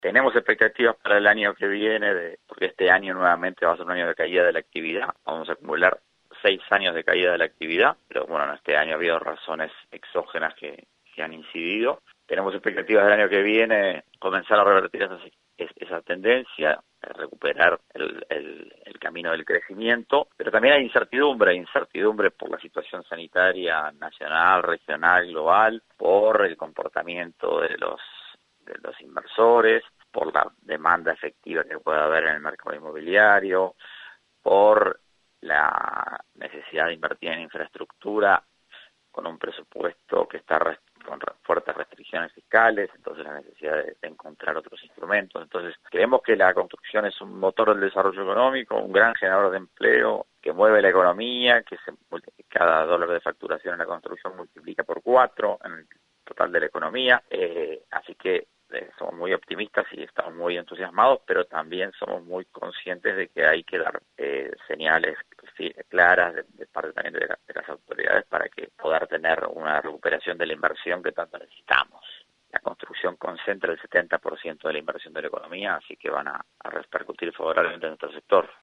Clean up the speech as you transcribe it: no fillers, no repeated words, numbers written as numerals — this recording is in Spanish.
Tenemos expectativas para el año que viene, porque este año nuevamente va a ser un año de caída de la actividad. Vamos a acumular 6 años de caída de la actividad, pero bueno, en este año ha habido razones exógenas que han incidido. Tenemos expectativas del año que viene comenzar a revertir esa tendencia, a recuperar el camino del crecimiento, pero también hay incertidumbre por la situación sanitaria nacional, regional, global, por el comportamiento de los inversores, por la demanda efectiva que pueda haber en el mercado inmobiliario, por la necesidad de invertir en infraestructura con un presupuesto que está con fuertes restricciones fiscales, entonces la necesidad de encontrar otros instrumentos. Entonces creemos que la construcción es un motor del desarrollo económico, un gran generador de empleo, que mueve la economía, que cada dólar de facturación en la construcción multiplica por 4 en el total de la economía, así que somos muy optimistas y estamos muy entusiasmados, pero también somos muy conscientes de que hay que dar señales claras de parte también de las autoridades para que poder tener una recuperación de la inversión que tanto necesitamos. La construcción concentra el 70% de la inversión de la economía, así que van a repercutir favorablemente en nuestro sector.